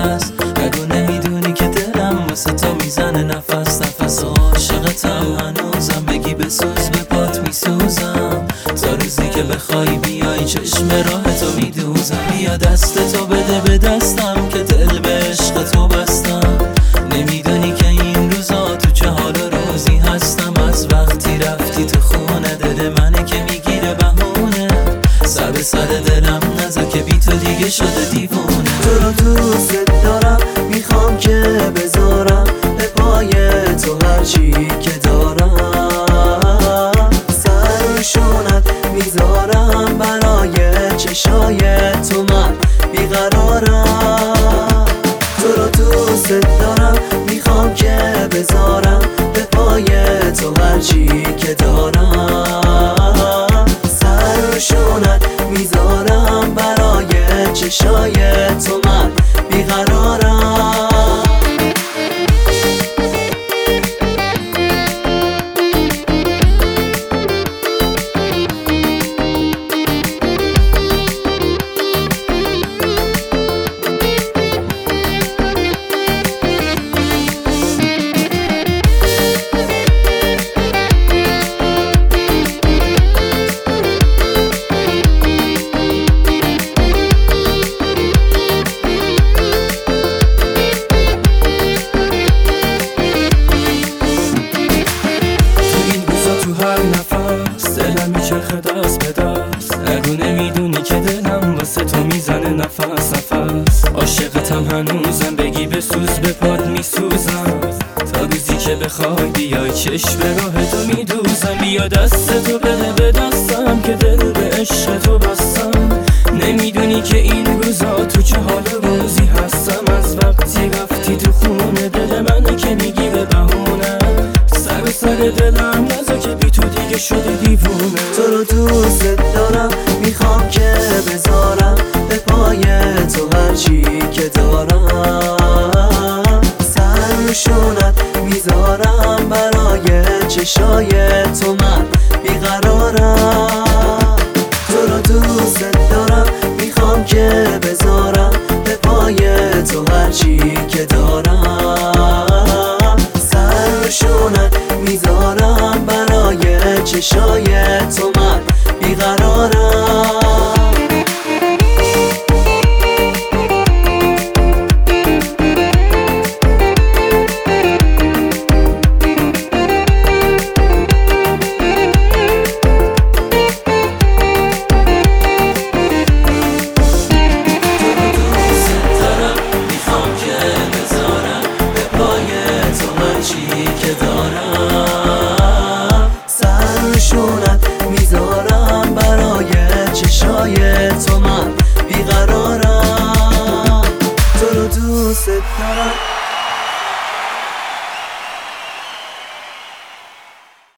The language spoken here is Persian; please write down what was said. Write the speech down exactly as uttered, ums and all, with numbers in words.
نفس. اگه نمیدونی که دلم واسه تو میزنه نفس نفس. عاشقتم هنوزم، بگی بسوز به پات میسوزم. تا روزی که بخوای بیای چشم راه تو میدوزم. بیا دست تو بده به دستم که دل به عشق تو بستم. نمیدونی که این روزا تو چه حال و روزی هستم. از وقتی رفتی تو خونه دل منه که میگیره بهونه. سر به سر دلم نذار که بی تو دیگه شده دیوونه. تو رو دوست دارم، میخوام که بذارم به پای تو هرچی که دارم. سر روشونت میذارم برای چشای تو من بیقرارم. تو رو دوست دارم، میخوام که بذارم به پای تو هرچی که دارم. سر روشونت میذارم برای چشای تو من بیقرارم. دلم میچرخه دست به دست. اگه نمیدونی که دلم واسه تو میزنه نفس نفس. عاشقتم هنوزم، بگی بسوز به پاد میسوزم. تا روزی که بخوای بیای چشم راه تو میدوزم. بیا دست تو بده به دستم که دل به عشق تو بستم. نمیدونی که این روزا تو چه حال روزی هستم. از وقتی رفتی تو خونه دل منه که میگیره بهونه. سر به سر دلم نذار که بی تو دیگه شده دیوونه. تو رو دوست دارم، میخوام که بذارم به پای تو هرچی که دارم. سر روشونت میذارم برای چشای تو من بیقرارم. تو رو دوست دارم، میخوام که بذارم به پای تو هرچی که دارم. سر روشونت میذارم برای چشای تو من بیقرارم. که